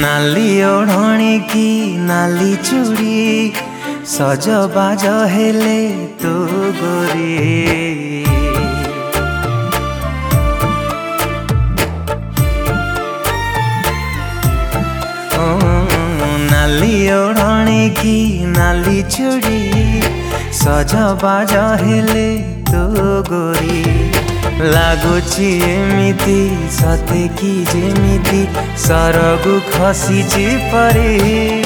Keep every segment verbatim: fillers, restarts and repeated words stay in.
नाली ओढ़णी की नाली चूड़ी सज बाज हेले तू गोरी। ओ नाली ओढ़णी की नाली चूड़ी सज बाज हेले तू गोरी। लागुची एमिति सते कि जेमिति सरगु खसिची परी।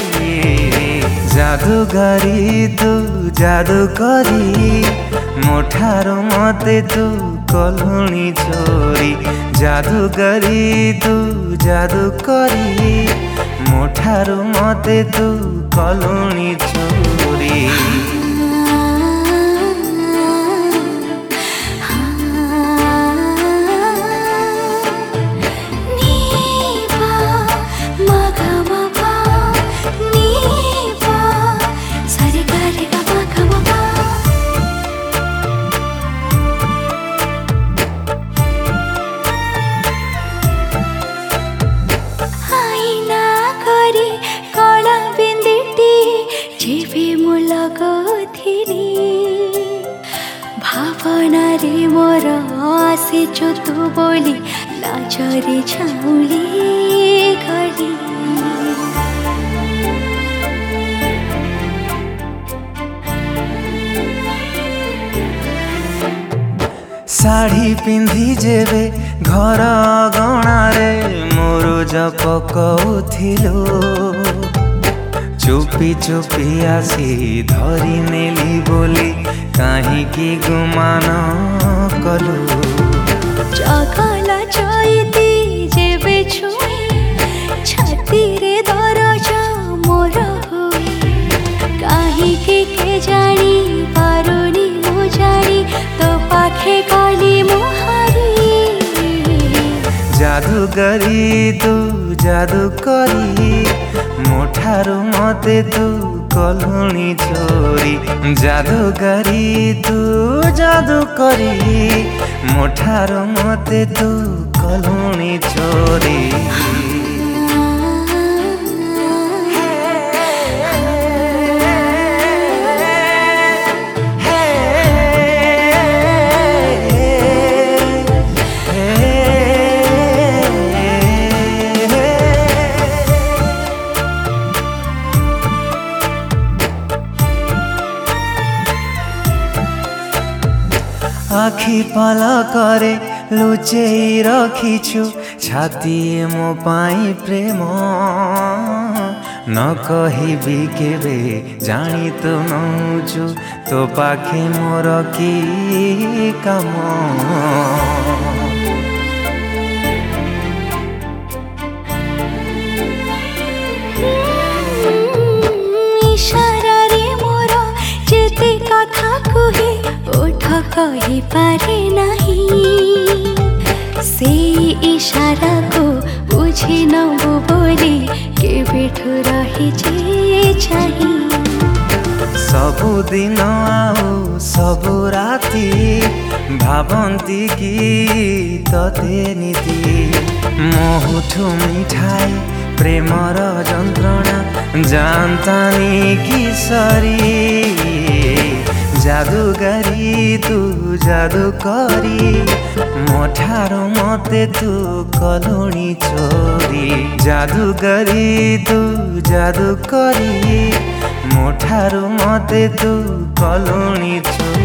जादूगरी तू जादू करी मोठारू मते तू कलुणी चोरी। जादूगरी तू जादू करी मोठारू मते तू कलुणी चोरी। भावना रे मोर आसीचु तू बोली लाजरे छाउली घड़ी। साड़ी पिंधि जेबे घर अगणारे मुरुज पकउथिलु। चुपी चुपी आसी धरी नेली बोली काहींकि गुमान कलु। जगला चैती जेबे छुई छाती रे दरज मोर हुई। काहींकि के जानी पारुनी मु जानी तो पाखे गली मुहारी। जादूगरी तू जादू करी मोठारू मते तू कलुणी चोरी। जादूगरी तू जादू करी मोठारू मते तू कलुणी चोरी। आखि पलकरे लुचेई रखिछु छाती मो पाई प्रेम। न कहिबी केबे जानी तो नौचु तो पाखे मोर की काम। इशारा रे मोर जेते कथा कहे ओठ कहि पारे नहीं। से इशारा को बुझी नबु बोली केबेठु रही जे चाही। सबु दिन आउ सबु राति भावंती की तते नीति। मोहुठु मिठाई प्रेमर जंत्रणा जानतानी की सरी। जादूगरी तू जादू करी मोठारू मते तू कलुणी चोरी। जादूगरी तू जादू करी मोठारू मते तू कलुणी चोरी।